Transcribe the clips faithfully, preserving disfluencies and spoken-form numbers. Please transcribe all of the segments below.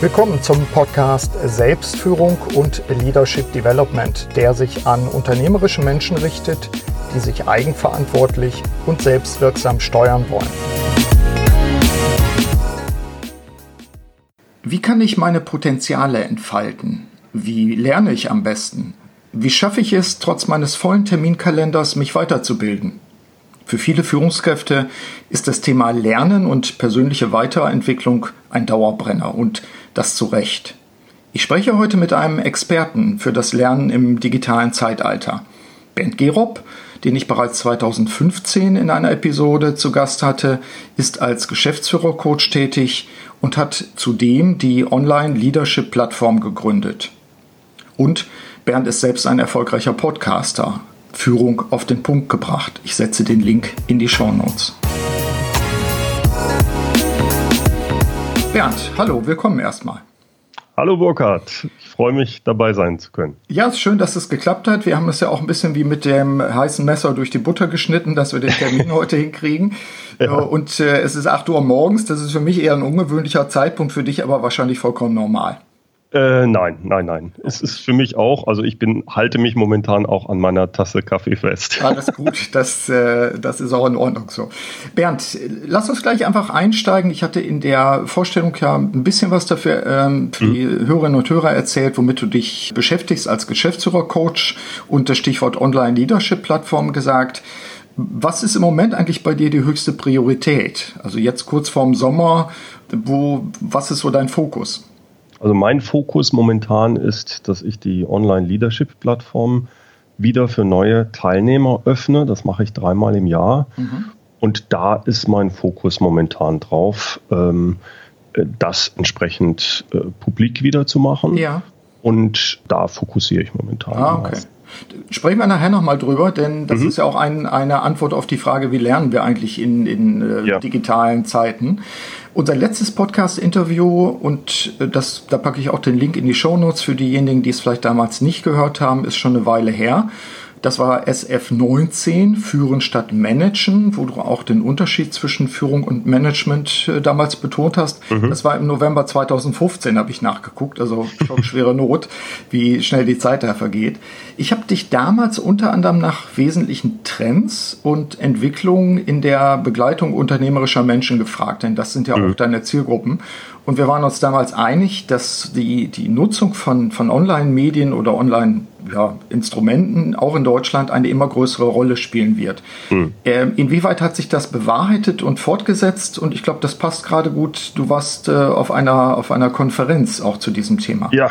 Willkommen zum Podcast Selbstführung und Leadership Development, der sich an unternehmerische Menschen richtet, die sich eigenverantwortlich und selbstwirksam steuern wollen. Wie kann ich meine Potenziale entfalten? Wie lerne ich am besten? Wie schaffe ich es, trotz meines vollen Terminkalenders mich weiterzubilden? Für viele Führungskräfte ist das Thema Lernen und persönliche Weiterentwicklung ein Dauerbrenner und das zu Recht. Ich spreche heute mit einem Experten für das Lernen im digitalen Zeitalter. Bernd Gerob, den ich bereits zweitausendfünfzehn in einer Episode zu Gast hatte, ist als Geschäftsführer-Coach tätig und hat zudem die Online-Leadership-Plattform gegründet. Und Bernd ist selbst ein erfolgreicher Podcaster. Führung auf den Punkt gebracht. Ich setze den Link in die Shownotes. Bernd, hallo, willkommen erstmal. Hallo Burkhard, ich freue mich, dabei sein zu können. Ja, es ist schön, dass es geklappt hat. Wir haben es ja auch ein bisschen wie mit dem heißen Messer durch die Butter geschnitten, dass wir den Termin heute hinkriegen. Ja. Und äh, es ist acht Uhr morgens, das ist für mich eher ein ungewöhnlicher Zeitpunkt, für dich aber wahrscheinlich vollkommen normal. Äh, nein, nein, nein. Es ist für mich auch, also ich bin, halte mich momentan auch an meiner Tasse Kaffee fest. Alles gut, das, äh, das ist auch in Ordnung so. Bernd, lass uns gleich einfach einsteigen. Ich hatte in der Vorstellung ja ein bisschen was dafür ähm, für mhm. die Hörerinnen und Hörer erzählt, womit du dich beschäftigst als Geschäftsführer-Coach und das Stichwort Online-Leadership-Plattform gesagt. Was ist im Moment eigentlich bei dir die höchste Priorität? Also jetzt kurz vorm Sommer, wo, was ist so dein Fokus? Also mein Fokus momentan ist, dass ich die Online-Leadership-Plattform wieder für neue Teilnehmer öffne. Das mache ich dreimal im Jahr. Mhm. Und da ist mein Fokus momentan drauf, ähm, das entsprechend äh, publik wieder zu machen. Ja. Und da fokussiere ich momentan. Ah, okay. Sprechen wir nachher nochmal drüber, denn das mhm. ist ja auch ein, eine Antwort auf die Frage, wie lernen wir eigentlich in, in äh, ja. digitalen Zeiten. Unser letztes Podcast-Interview, und das, da packe ich auch den Link in die Shownotes für diejenigen, die es vielleicht damals nicht gehört haben, ist schon eine Weile her. Das war S F neunzehn, Führen statt Managen, wo du auch den Unterschied zwischen Führung und Management äh, damals betont hast. Mhm. Das war im November zweitausendfünfzehn, habe ich nachgeguckt, also schon schwere Not, wie schnell die Zeit da vergeht. Ich habe dich damals unter anderem nach wesentlichen Trends und Entwicklungen in der Begleitung unternehmerischer Menschen gefragt, denn das sind ja mhm. auch deine Zielgruppen. Und wir waren uns damals einig, dass die, die Nutzung von, von Online-Medien oder Online-Instrumenten ja, auch in Deutschland eine immer größere Rolle spielen wird. Mhm. Ähm, inwieweit hat sich das bewahrheitet und fortgesetzt? Und ich glaube, das passt gerade gut. Du warst äh, auf einer, auf einer Konferenz auch zu diesem Thema. Ja,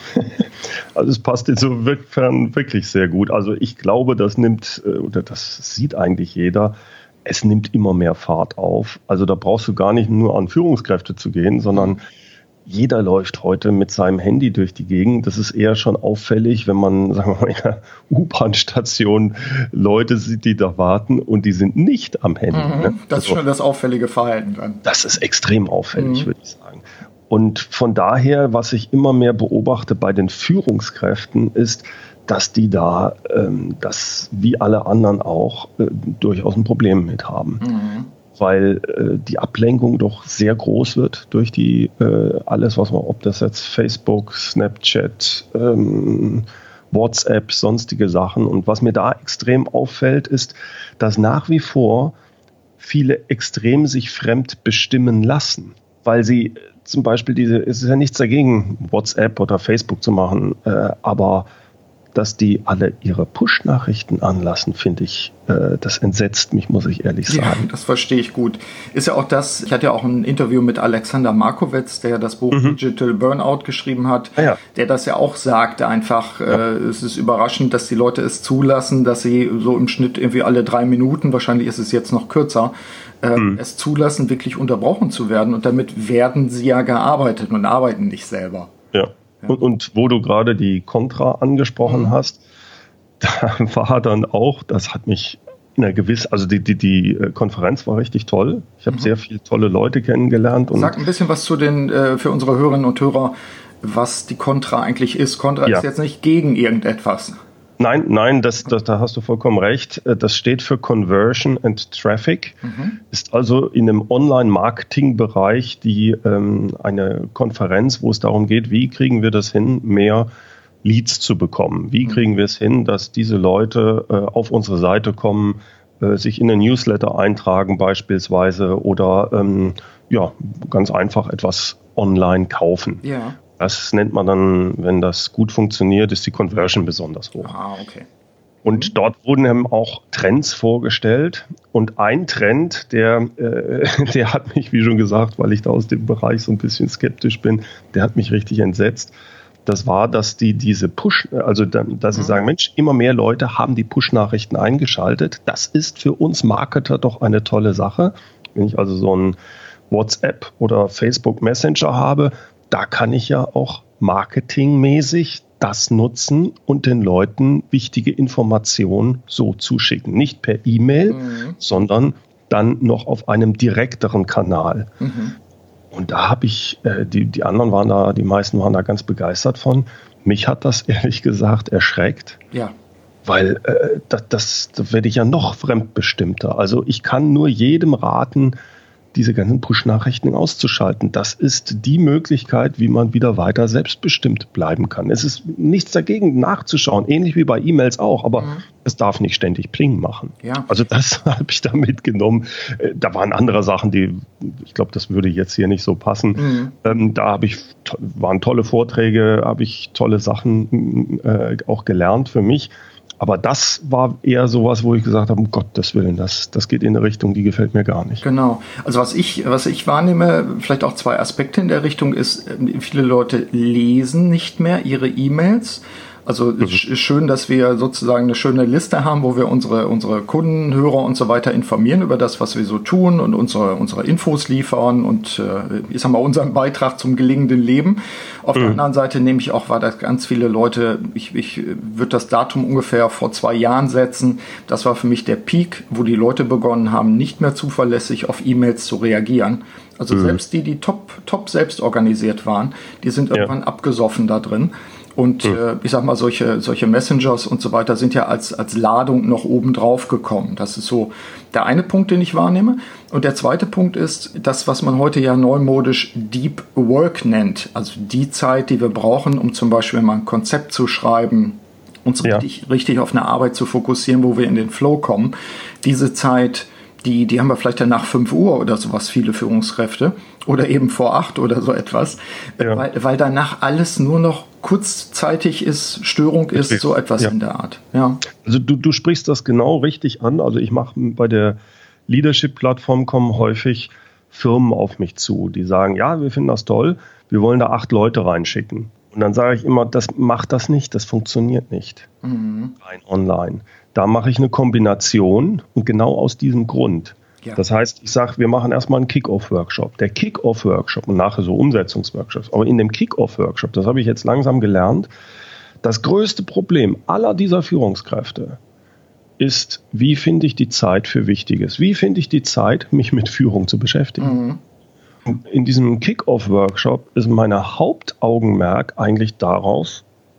also es passt insofern wirklich sehr gut. Also ich glaube, das nimmt, oder das sieht eigentlich jeder, es nimmt immer mehr Fahrt auf. Also da brauchst du gar nicht nur an Führungskräfte zu gehen, sondern jeder läuft heute mit seinem Handy durch die Gegend. Das ist eher schon auffällig, wenn man, sagen wir mal, in der U-Bahn-Station Leute sieht, die da warten und die sind nicht am Handy. Mhm, ne? Das ist also schon das auffällige Verhalten dann. Das ist extrem auffällig, mhm. würde ich sagen. Und von daher, was ich immer mehr beobachte bei den Führungskräften, ist, dass die da, ähm, das wie alle anderen auch, äh, durchaus ein Problem mit haben. Mhm. Weil äh, die Ablenkung doch sehr groß wird durch die äh, alles, was man, ob das jetzt Facebook, Snapchat, ähm, WhatsApp, sonstige Sachen. Und was mir da extrem auffällt, ist, dass nach wie vor viele extrem sich fremd bestimmen lassen. Weil sie zum Beispiel diese, es ist ja nichts dagegen, WhatsApp oder Facebook zu machen, äh, aber dass die alle ihre Push-Nachrichten anlassen, finde ich, äh, das entsetzt mich, muss ich ehrlich sagen. Ja, das verstehe ich gut. Ist ja auch das, ich hatte ja auch ein Interview mit Alexander Markowitz, der das Buch mhm. Digital Burnout geschrieben hat, ah, ja. der das ja auch sagte, einfach, ja. äh, es ist überraschend, dass die Leute es zulassen, dass sie so im Schnitt irgendwie alle drei Minuten, wahrscheinlich ist es jetzt noch kürzer, äh, mhm. es zulassen, wirklich unterbrochen zu werden. Und damit werden sie ja gearbeitet und arbeiten nicht selber. Ja. Und, und wo du gerade die Contra angesprochen mhm. hast, da war dann auch, das hat mich in einer gewissen, also die, die, die Konferenz war richtig toll. Ich habe mhm. sehr viele tolle Leute kennengelernt. Und sag ein bisschen was zu den, äh, für unsere Hörerinnen und Hörer, was die Contra eigentlich ist. Contra ja. ist jetzt nicht gegen irgendetwas. Nein, nein, das, das, da hast du vollkommen recht. Das steht für Conversion and Traffic. Mhm. Ist also in einem Online-Marketing-Bereich die ähm, eine Konferenz, wo es darum geht, wie kriegen wir das hin, mehr Leads zu bekommen. Wie kriegen wir es hin, dass diese Leute äh, auf unsere Seite kommen, äh, sich in den Newsletter eintragen beispielsweise oder ähm, ja, ganz einfach etwas online kaufen. Ja. Das nennt man dann, wenn das gut funktioniert, ist die Conversion besonders hoch. Ah, okay. Und mhm. dort wurden eben auch Trends vorgestellt. Und ein Trend, der, äh, der hat mich, wie schon gesagt, weil ich da aus dem Bereich so ein bisschen skeptisch bin, der hat mich richtig entsetzt. Das war, dass die diese Push, also dann, dass sie mhm. sagen, Mensch, immer mehr Leute haben die Push-Nachrichten eingeschaltet. Das ist für uns Marketer doch eine tolle Sache. Wenn ich also so ein WhatsApp oder Facebook Messenger habe, da kann ich ja auch marketingmäßig das nutzen und den Leuten wichtige Informationen so zuschicken. Nicht per E-Mail, mhm. sondern dann noch auf einem direkteren Kanal. Mhm. Und da habe ich, äh, die, die anderen waren da, die meisten waren da ganz begeistert von. Mich hat das ehrlich gesagt erschreckt. Ja. Weil äh, das, das, das werde ich ja noch fremdbestimmter. Also ich kann nur jedem raten, diese ganzen Push-Nachrichten auszuschalten. Das ist die Möglichkeit, wie man wieder weiter selbstbestimmt bleiben kann. Es ist nichts dagegen, nachzuschauen, ähnlich wie bei E-Mails auch, aber mhm. es darf nicht ständig Pling machen. Ja. Also das habe ich da mitgenommen. Da waren andere Sachen, die, ich glaube, das würde jetzt hier nicht so passen. Mhm. Ähm, da habe ich, waren tolle Vorträge, habe ich tolle Sachen äh, auch gelernt für mich. Aber das war eher sowas, wo ich gesagt habe, um Gottes Willen, das, das geht in eine Richtung, die gefällt mir gar nicht. Genau. Also was ich, was ich wahrnehme, vielleicht auch zwei Aspekte in der Richtung ist, viele Leute lesen nicht mehr ihre E-Mails. Also mhm. schön, dass wir sozusagen eine schöne Liste haben, wo wir unsere, unsere Kunden, Hörer und so weiter informieren über das, was wir so tun und unsere, unsere Infos liefern und äh, ich sag mal, unseren Beitrag zum gelingenden Leben. Auf mhm. der anderen Seite nehme ich auch wahr, dass ganz viele Leute, ich, ich würde das Datum ungefähr vor zwei Jahren setzen, das war für mich der Peak, wo die Leute begonnen haben, nicht mehr zuverlässig auf E-Mails zu reagieren. Also mhm. selbst die, die top, top selbst organisiert waren, die sind irgendwann ja. abgesoffen da drin. Und mhm. äh, ich sag mal, solche, solche Messengers und so weiter sind ja als, als Ladung noch oben drauf gekommen. Das ist so der eine Punkt, den ich wahrnehme. Und der zweite Punkt ist das, was man heute ja neumodisch Deep Work nennt. Also die Zeit, die wir brauchen, um zum Beispiel mal ein Konzept zu schreiben, uns ja. richtig, richtig auf eine Arbeit zu fokussieren, wo wir in den Flow kommen. Diese Zeit, die, die haben wir vielleicht dann nach fünf Uhr oder sowas, viele Führungskräfte. Oder eben vor acht oder so etwas. Ja. Weil, weil danach alles nur noch kurzzeitig ist, Störung ist, so etwas ja. in der Art. Ja. Also du, du sprichst das genau richtig an. Also ich mache bei der Leadership-Plattform kommen häufig Firmen auf mich zu, die sagen, ja, wir finden das toll, wir wollen da acht Leute reinschicken. Und dann sage ich immer, das macht das nicht, das funktioniert nicht. Mhm. Rein online. Da mache ich eine Kombination und genau aus diesem Grund. Ja. Das heißt, ich sage, wir machen erstmal einen Kick-Off-Workshop. Der Kick-Off-Workshop und nachher so Umsetzungsworkshops. Aber in dem Kick-Off-Workshop, das habe ich jetzt langsam gelernt, das größte Problem aller dieser Führungskräfte ist, wie finde ich die Zeit für Wichtiges? Wie finde ich die Zeit, mich mit Führung zu beschäftigen? Mhm. In diesem Kick-Off-Workshop ist mein Hauptaugenmerk eigentlich darauf,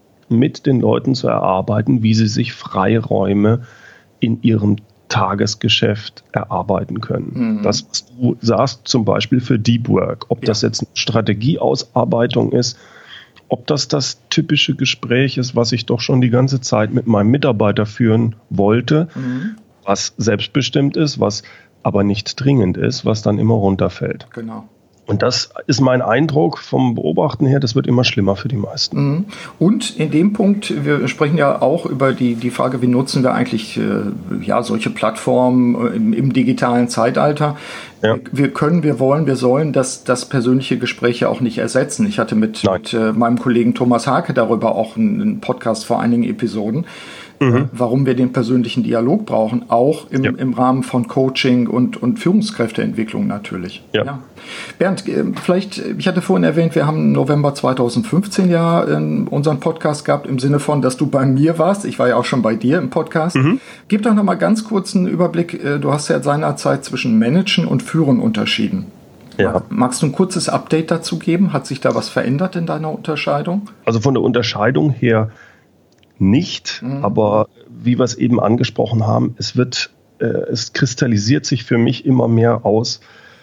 mit den Leuten zu erarbeiten, wie sie sich Freiräume in ihrem Tagesgeschäft erarbeiten können. Mhm. Das, was du sagst, zum Beispiel für Deep Work, ob ja. das jetzt eine Strategieausarbeitung ist, ob das das typische Gespräch ist, was ich doch schon die ganze Zeit mit meinem Mitarbeiter führen wollte, mhm. was selbstbestimmt ist, was aber nicht dringend ist, was dann immer runterfällt. Genau. Und das ist mein Eindruck vom Beobachten her, das wird immer schlimmer für die meisten. Und in dem Punkt, wir sprechen ja auch über die, die Frage, wie nutzen wir eigentlich äh, ja, solche Plattformen im, im digitalen Zeitalter. Ja. Wir können, wir wollen, wir sollen das, das persönliche Gespräch ja auch nicht ersetzen. Ich hatte mit, mit äh, meinem Kollegen Thomas Hake darüber auch einen, einen Podcast vor einigen Episoden. Mhm. Warum wir den persönlichen Dialog brauchen, auch im, ja. im Rahmen von Coaching und, und Führungskräfteentwicklung natürlich. Ja. Ja. Bernd, vielleicht, ich hatte vorhin erwähnt, wir haben im November zweitausendfünfzehn ja unseren Podcast gehabt, im Sinne von, dass du bei mir warst. Ich war ja auch schon bei dir im Podcast. Mhm. Gib doch noch mal ganz kurz einen Überblick. Du hast ja seinerzeit zwischen Managen und Führen unterschieden. Ja. Magst du ein kurzes Update dazu geben? Hat sich da was verändert in deiner Unterscheidung? Also von der Unterscheidung her nicht, mhm. aber wie wir es eben angesprochen haben, es wird, äh, es kristallisiert sich für mich immer mehr aus,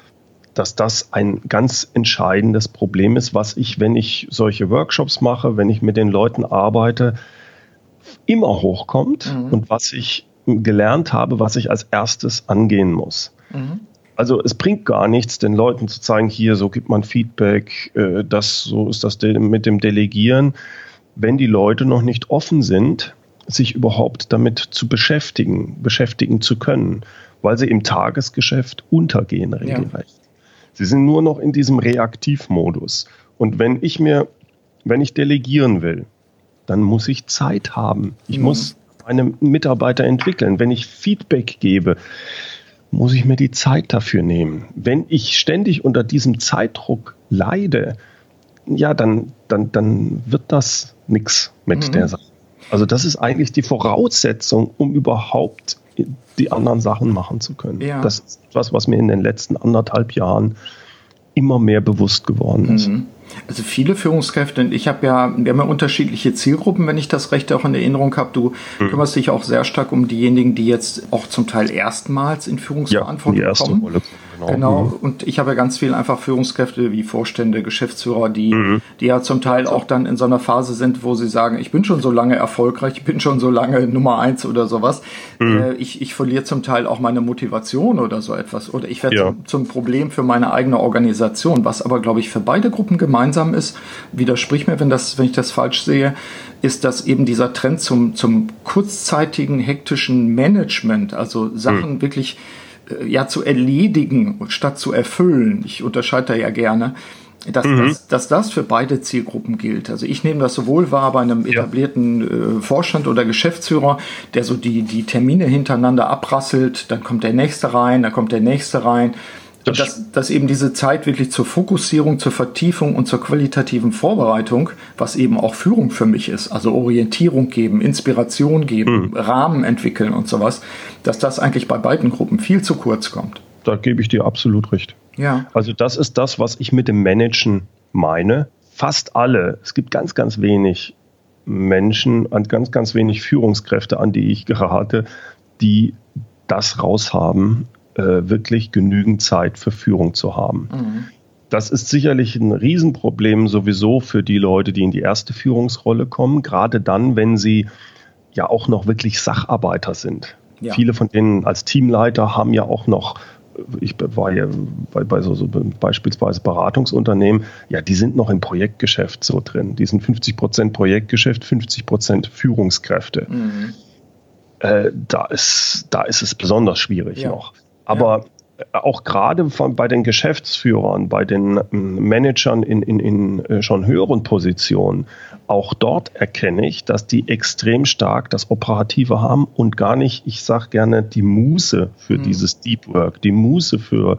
dass das ein ganz entscheidendes Problem ist, was ich, wenn ich solche Workshops mache, wenn ich mit den Leuten arbeite, immer hochkommt mhm. und was ich gelernt habe, was ich als erstes angehen muss. Mhm. Also es bringt gar nichts, den Leuten zu zeigen, hier, so gibt man Feedback, äh, das, so ist das mit dem Delegieren, wenn die Leute noch nicht offen sind, sich überhaupt damit zu beschäftigen, beschäftigen zu können, weil sie im Tagesgeschäft untergehen regelrecht. Ja. Sie sind nur noch in diesem Reaktivmodus. Und wenn ich mir, wenn ich delegieren will, dann muss ich Zeit haben. Ich mhm. muss meine Mitarbeiter entwickeln. Wenn ich Feedback gebe, muss ich mir die Zeit dafür nehmen. Wenn ich ständig unter diesem Zeitdruck leide, ja, dann, dann, dann wird das nichts mit mhm. der Sache. Also das ist eigentlich die Voraussetzung, um überhaupt die anderen Sachen machen zu können. Ja. Das ist etwas, was mir in den letzten anderthalb Jahren immer mehr bewusst geworden ist. Mhm. Also viele Führungskräfte, und ich habe ja, wir haben ja unterschiedliche Zielgruppen, wenn ich das recht auch in Erinnerung habe. Du mhm. kümmerst dich auch sehr stark um diejenigen, die jetzt auch zum Teil erstmals in Führungsverantwortung ja, die erste kommen. Rolle. Genau. genau. Mhm. Und ich habe ja ganz viel einfach Führungskräfte wie Vorstände, Geschäftsführer, die, mhm. die ja zum Teil auch dann in so einer Phase sind, wo sie sagen, ich bin schon so lange erfolgreich, ich bin schon so lange Nummer eins oder sowas. Mhm. Äh, ich, ich verliere zum Teil auch meine Motivation oder so etwas. Oder ich werde ja. zum, zum Problem für meine eigene Organisation, was aber, glaube ich, für beide Gruppen gemeinsam ist, widersprich mir, wenn das, wenn ich das falsch sehe, ist, dass eben dieser Trend zum, zum kurzzeitigen, hektischen Management, also Sachen mhm. wirklich äh, ja zu erledigen statt zu erfüllen. Ich unterscheide da ja gerne, dass, mhm. dass, dass das für beide Zielgruppen gilt. Also ich nehme das sowohl wahr bei einem etablierten äh, Vorstand oder Geschäftsführer, der so die, die Termine hintereinander abrasselt, dann kommt der nächste rein, dann kommt der nächste rein. Das dass, dass eben diese Zeit wirklich zur Fokussierung, zur Vertiefung und zur qualitativen Vorbereitung, was eben auch Führung für mich ist, also Orientierung geben, Inspiration geben, mhm. Rahmen entwickeln und sowas, dass das eigentlich bei beiden Gruppen viel zu kurz kommt. Da gebe ich dir absolut recht. Ja. Also das ist das, was ich mit dem Managen meine. Fast alle, es gibt ganz, ganz wenig Menschen und ganz, ganz wenig Führungskräfte, an die ich gerate, die das raushaben, wirklich genügend Zeit für Führung zu haben. Mhm. Das ist sicherlich ein Riesenproblem sowieso für die Leute, die in die erste Führungsrolle kommen, gerade dann, wenn sie ja auch noch wirklich Sacharbeiter sind. Ja. Viele von denen als Teamleiter haben ja auch noch, ich war ja bei, bei so, so beispielsweise Beratungsunternehmen, ja, die sind noch im Projektgeschäft so drin. Die sind fünfzig Prozent Projektgeschäft, fünfzig Prozent Führungskräfte. Mhm. Äh, da ist, da ist es besonders schwierig ja. noch. Aber ja. auch gerade von, bei den Geschäftsführern, bei den Managern in, in, in schon höheren Positionen, auch dort erkenne ich, dass die extrem stark das Operative haben und gar nicht, ich sage gerne, die Muße für mhm. dieses Deep Work, die Muße für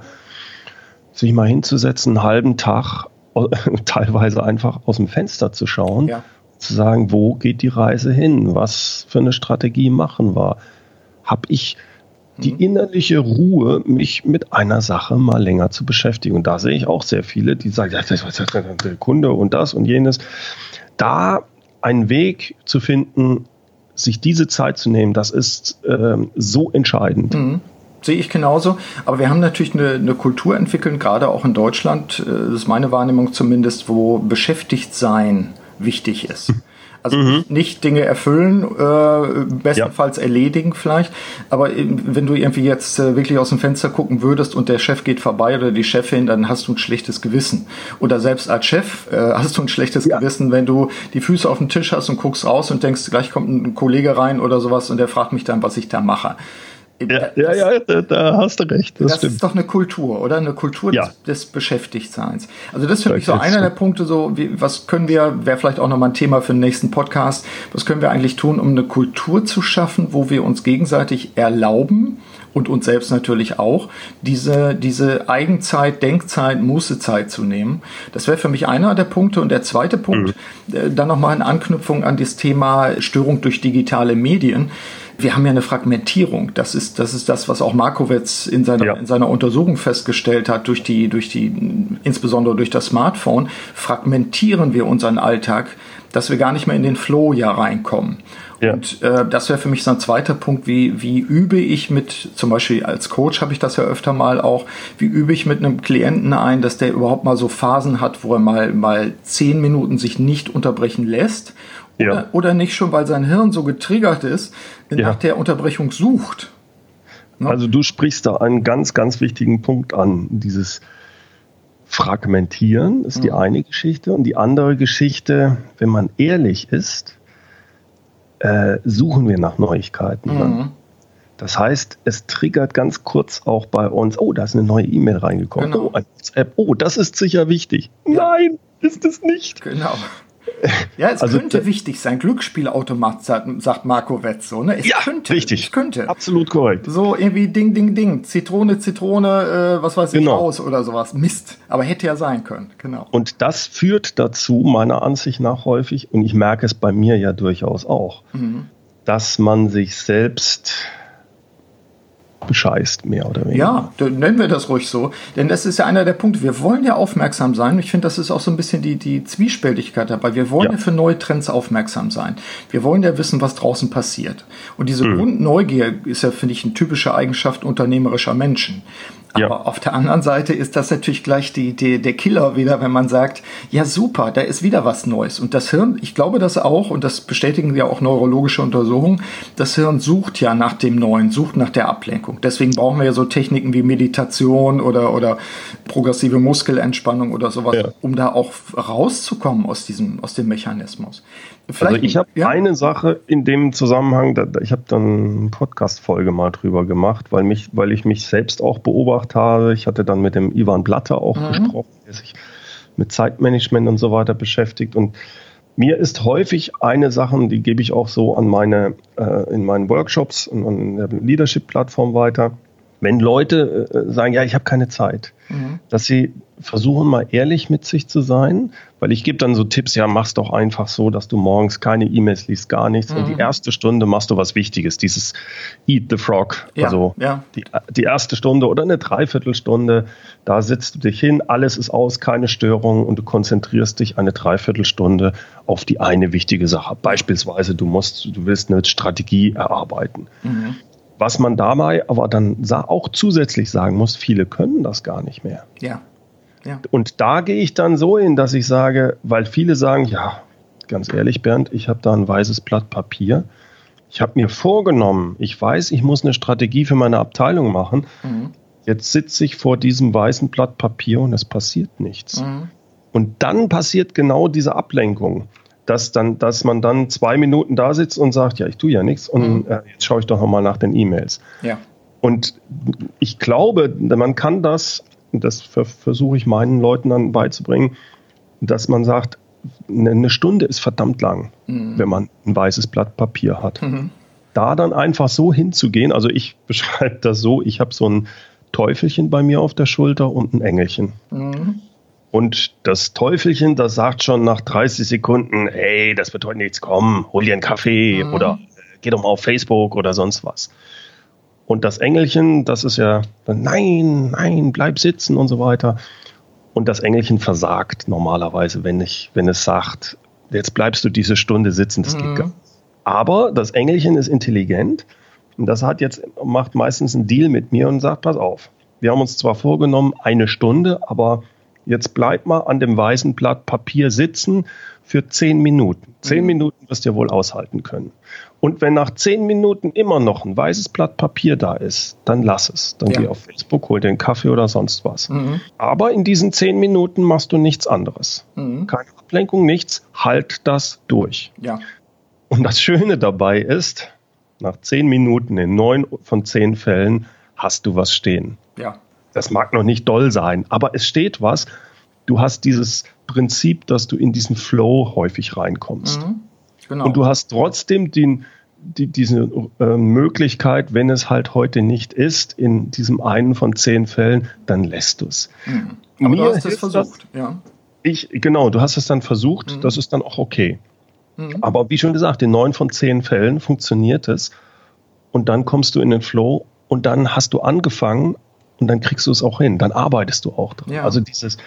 sich mal hinzusetzen, einen halben Tag, teilweise einfach aus dem Fenster zu schauen, ja. zu sagen, wo geht die Reise hin, was für eine Strategie machen wir, habe ich die innerliche Ruhe, mich mit einer Sache mal länger zu beschäftigen. Und da sehe ich auch sehr viele, die sagen, ja, der Kunde und das und jenes. Da einen Weg zu finden, sich diese Zeit zu nehmen, das ist ähm, so entscheidend. Mhm. Sehe ich genauso. Aber wir haben natürlich eine, eine Kultur entwickelt, gerade auch in Deutschland, das ist meine Wahrnehmung zumindest, wo Beschäftigtsein wichtig ist. Also mhm. nicht Dinge erfüllen, äh, bestenfalls ja. erledigen vielleicht, aber wenn du irgendwie jetzt äh, wirklich aus dem Fenster gucken würdest und der Chef geht vorbei oder die Chefin, dann hast du ein schlechtes Gewissen. Oder selbst als Chef äh, hast du ein schlechtes ja. Gewissen, wenn du die Füße auf dem Tisch hast und guckst raus und denkst, gleich kommt ein Kollege rein oder sowas und der fragt mich dann, was ich da mache. Ja, das, ja, ja da, da hast du recht. Das, das stimmt. Ist doch eine Kultur, oder? Eine Kultur ja. des, des Beschäftigtseins. Also das ist für mich so einer der Punkte, so wie, was können wir, wäre vielleicht auch nochmal ein Thema für den nächsten Podcast, was können wir eigentlich tun, um eine Kultur zu schaffen, wo wir uns gegenseitig erlauben und uns selbst natürlich auch, diese, diese Eigenzeit, Denkzeit, Mußezeit zu nehmen. Das wäre für mich einer der Punkte. Und der zweite Punkt, mhm. äh, dann nochmal in Anknüpfung an das Thema Störung durch digitale Medien. Wir haben ja eine Fragmentierung. Das ist, das ist das, was auch Markowitz in seiner, ja. in seiner Untersuchung festgestellt hat, durch die, durch die, insbesondere durch das Smartphone, fragmentieren wir unseren Alltag dass wir gar nicht mehr in den Flow ja reinkommen. Ja. Und äh, das wäre für mich so ein zweiter Punkt, wie, wie übe ich mit, zum Beispiel als Coach habe ich das ja öfter mal auch, wie übe ich mit einem Klienten ein, dass der überhaupt mal so Phasen hat, wo er mal, mal zehn Minuten sich nicht unterbrechen lässt oder, ja. oder nicht schon, weil sein Hirn so getriggert ist, nach ja. der Unterbrechung sucht. Ne? Also du sprichst da einen ganz, ganz wichtigen Punkt an, dieses Fragmentieren ist mhm. die eine Geschichte und die andere Geschichte, wenn man ehrlich ist, äh, suchen wir nach Neuigkeiten. Mhm. Ne? Das heißt, es triggert ganz kurz auch bei uns, oh, da ist eine neue E-Mail reingekommen, genau. oh, ein WhatsApp, oh, das ist sicher wichtig. Ja. Nein, ist es nicht. Genau. Ja, es also, könnte äh, wichtig sein. Glücksspielautomat, sagt Marco Wetz so, ne? Es ja, könnte. Richtig. Es könnte. Absolut korrekt. So irgendwie Ding, Ding, Ding. Zitrone, Zitrone, äh, was weiß ich, genau. Raus oder sowas. Mist. Aber hätte ja sein können. Genau. Und das führt dazu, meiner Ansicht nach häufig, und ich merke es bei mir ja durchaus auch, mhm. dass man sich selbst bescheißt, mehr oder weniger. Ja, dann nennen wir das ruhig so. Denn das ist ja einer der Punkte. Wir wollen ja aufmerksam sein. Ich finde, das ist auch so ein bisschen die, die Zwiespältigkeit dabei. Wir wollen ja. ja für neue Trends aufmerksam sein. Wir wollen ja wissen, was draußen passiert. Und diese mhm. Grundneugier ist ja, finde ich, eine typische Eigenschaft unternehmerischer Menschen. Aber ja. auf der anderen Seite ist das natürlich gleich die, die, der Killer wieder, wenn man sagt, ja super, da ist wieder was Neues. Und das Hirn, ich glaube das auch, und das bestätigen ja auch neurologische Untersuchungen, das Hirn sucht ja nach dem Neuen, sucht nach der Ablenkung. Deswegen brauchen wir ja so Techniken wie Meditation oder, oder progressive Muskelentspannung oder sowas, ja. um da auch rauszukommen aus diesem, aus dem Mechanismus. Vielleicht, also ich habe ja. eine Sache in dem Zusammenhang, da, ich habe dann eine Podcast-Folge mal drüber gemacht, weil, mich, weil ich mich selbst auch beobachtet habe. Ich hatte dann mit dem Ivan Blatter auch mhm. gesprochen, der sich mit Zeitmanagement und so weiter beschäftigt. Und mir ist häufig eine Sache, die gebe ich auch so an meine, äh, in meinen Workshops und an der Leadership-Plattform weiter, wenn Leute äh, sagen, ja, ich habe keine Zeit, mhm. dass sie versuchen mal ehrlich mit sich zu sein, weil ich gebe dann so Tipps, ja, mach's doch einfach so, dass du morgens keine E-Mails liest, gar nichts mhm. und die erste Stunde machst du was Wichtiges, dieses Eat the Frog, ja, also ja. Die, die erste Stunde oder eine Dreiviertelstunde, da sitzt du dich hin, alles ist aus, keine Störung und du konzentrierst dich eine Dreiviertelstunde auf die eine wichtige Sache. Beispielsweise, du musst, du willst eine Strategie erarbeiten. Mhm. Was man dabei aber dann auch zusätzlich sagen muss, viele können das gar nicht mehr. Ja. Ja. Und da gehe ich dann so hin, dass ich sage, weil viele sagen, ja, ganz ehrlich, Bernd, ich habe da ein weißes Blatt Papier. Ich habe mir vorgenommen, ich weiß, ich muss eine Strategie für meine Abteilung machen. Mhm. Jetzt sitze ich vor diesem weißen Blatt Papier und es passiert nichts. Mhm. Und dann passiert genau diese Ablenkung, dass, dann, dass man dann zwei Minuten da sitzt und sagt, ja, ich tue ja nichts und mhm. äh, jetzt schaue ich doch nochmal nach den E-Mails. Ja. Und ich glaube, man kann das, das versuche ich meinen Leuten dann beizubringen, dass man sagt, eine Stunde ist verdammt lang, mhm. wenn man ein weißes Blatt Papier hat. Mhm. Da dann einfach so hinzugehen, also ich beschreibe das so, ich habe so ein Teufelchen bei mir auf der Schulter und ein Engelchen. Mhm. Und das Teufelchen, das sagt schon nach dreißig Sekunden, hey, das wird heute nichts kommen, hol dir einen Kaffee mhm. oder geh doch mal auf Facebook oder sonst was. Und das Engelchen, das ist ja, nein, nein, bleib sitzen und so weiter. Und das Engelchen versagt normalerweise, wenn, ich, wenn es sagt, jetzt bleibst du diese Stunde sitzen, das mhm. geht gar nicht. Aber das Engelchen ist intelligent und das hat jetzt, macht meistens einen Deal mit mir und sagt, pass auf, wir haben uns zwar vorgenommen, eine Stunde, aber jetzt bleib mal an dem weißen Blatt Papier sitzen für zehn Minuten. Zehn mhm. Minuten wirst du wohl aushalten können. Und wenn nach zehn Minuten immer noch ein weißes Blatt Papier da ist, dann lass es. Dann ja. geh auf Facebook, hol dir einen Kaffee oder sonst was. Mhm. Aber in diesen zehn Minuten machst du nichts anderes. Mhm. Keine Ablenkung, nichts. Halt das durch. Ja. Und das Schöne dabei ist, nach zehn Minuten in neun von zehn Fällen hast du was stehen. Ja. Das mag noch nicht doll sein, aber es steht was. Du hast dieses Prinzip, dass du in diesen Flow häufig reinkommst. Mhm. Genau. Und du hast trotzdem den, die, diese äh, Möglichkeit, wenn es halt heute nicht ist, in diesem einen von zehn Fällen, dann lässt du es. Mhm. Aber Mir du hast es versucht. Das, ja. ich, genau, du hast es dann versucht, mhm. das ist dann auch okay. Mhm. Aber wie schon gesagt, in neun von zehn Fällen funktioniert es und dann kommst du in den Flow und dann hast du angefangen und dann kriegst du es auch hin, dann arbeitest du auch dran. Ja. Also dieses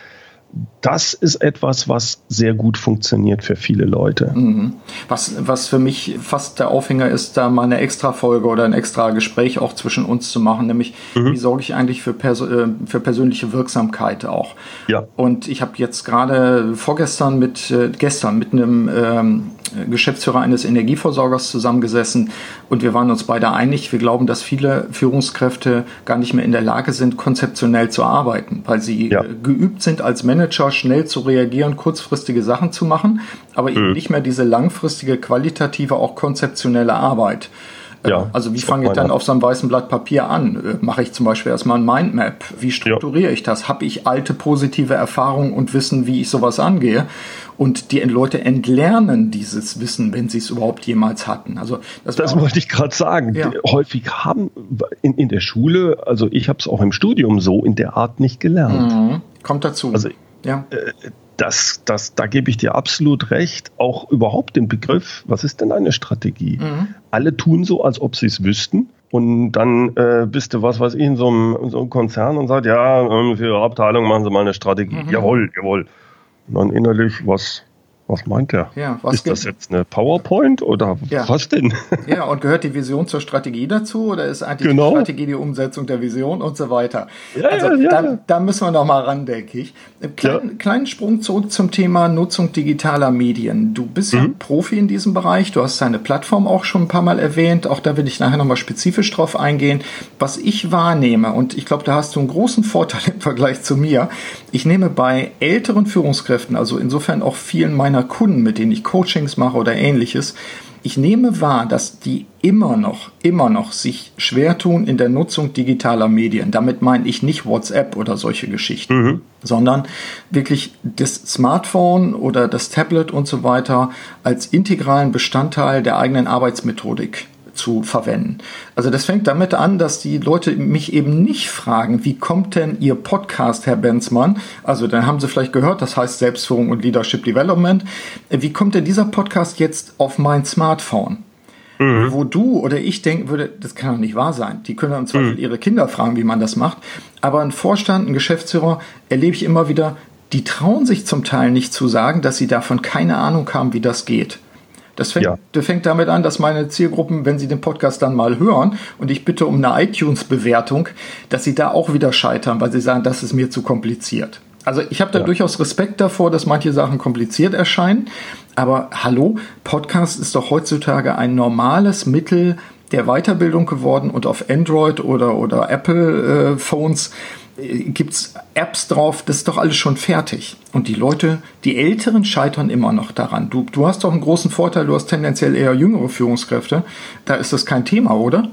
das ist etwas, was sehr gut funktioniert für viele Leute. Mhm. Was, was für mich fast der Aufhänger ist, da mal eine extra Folge oder ein extra Gespräch auch zwischen uns zu machen, nämlich mhm. wie sorge ich eigentlich für, Perso- für persönliche Wirksamkeit auch. Ja. Und ich habe jetzt gerade vorgestern mit, äh, gestern mit einem ähm, Geschäftsführer eines Energieversorgers zusammengesessen und wir waren uns beide einig, wir glauben, dass viele Führungskräfte gar nicht mehr in der Lage sind, konzeptionell zu arbeiten, weil sie ja. geübt sind, als Manager schnell zu reagieren, kurzfristige Sachen zu machen, aber eben mhm. nicht mehr diese langfristige, qualitative, auch konzeptionelle Arbeit. Ja, also wie fange ich dann auf so einem weißen Blatt Papier an? Mache ich zum Beispiel erstmal ein Mindmap? Wie strukturiere ja. ich das? Habe ich alte positive Erfahrungen und Wissen, wie ich sowas angehe? Und die Leute entlernen dieses Wissen, wenn sie es überhaupt jemals hatten. Also Das, das wollte ich gerade sagen. Ja. Häufig haben in, in der Schule, also ich habe es auch im Studium so in der Art nicht gelernt. Mhm. Kommt dazu. Also ja. Äh, Das, das, da gebe ich dir absolut recht. Auch überhaupt den Begriff, was ist denn eine Strategie? Mhm. Alle tun so, als ob sie es wüssten. Und dann äh, bist du, was weiß ich, in so einem, in so einem Konzern und sagst, ja, für Ihre Abteilung machen Sie mal eine Strategie. Mhm. Jawohl, jawohl. Und dann innerlich, was, was meint der? Ja, was ist das jetzt eine PowerPoint oder ja. was denn? Ja, und gehört die Vision zur Strategie dazu oder ist eigentlich genau. die Strategie die Umsetzung der Vision und so weiter? Ja, also ja, ja. Da, da müssen wir noch mal ran, denke ich. Kleinen, ja. kleinen Sprung zurück zum Thema Nutzung digitaler Medien. Du bist mhm. ja Profi in diesem Bereich, du hast deine Plattform auch schon ein paar Mal erwähnt, auch da will ich nachher noch mal spezifisch drauf eingehen. Was ich wahrnehme, und ich glaube, da hast du einen großen Vorteil im Vergleich zu mir, ich nehme bei älteren Führungskräften, also insofern auch vielen meiner Kunden, mit denen ich Coachings mache oder ähnliches, ich nehme wahr, dass die immer noch, immer noch sich schwer tun in der Nutzung digitaler Medien. Damit meine ich nicht WhatsApp oder solche Geschichten, mhm. sondern wirklich das Smartphone oder das Tablet und so weiter als integralen Bestandteil der eigenen Arbeitsmethodik zu verwenden. Also das fängt damit an, dass die Leute mich eben nicht fragen, wie kommt denn Ihr Podcast, Herr Benzmann? Also dann haben Sie vielleicht gehört, das heißt Selbstführung und Leadership Development. Wie kommt denn dieser Podcast jetzt auf mein Smartphone? Mhm. Wo du oder ich denken würde, das kann doch nicht wahr sein. Die können im Zweifel mhm. ihre Kinder fragen, wie man das macht. Aber ein Vorstand, ein Geschäftsführer erlebe ich immer wieder, die trauen sich zum Teil nicht zu sagen, dass sie davon keine Ahnung haben, wie das geht. Das fängt, ja. das fängt damit an, dass meine Zielgruppen, wenn sie den Podcast dann mal hören und ich bitte um eine iTunes-Bewertung, dass sie da auch wieder scheitern, weil sie sagen, das ist mir zu kompliziert. Also ich habe da ja. durchaus Respekt davor, dass manche Sachen kompliziert erscheinen. Aber hallo, Podcast ist doch heutzutage ein normales Mittel der Weiterbildung geworden und auf Android oder, oder Apple-Phones äh, gibt es Apps drauf, das ist doch alles schon fertig. Und die Leute, die Älteren scheitern immer noch daran. Du, du hast doch einen großen Vorteil, du hast tendenziell eher jüngere Führungskräfte. Da ist das kein Thema, oder?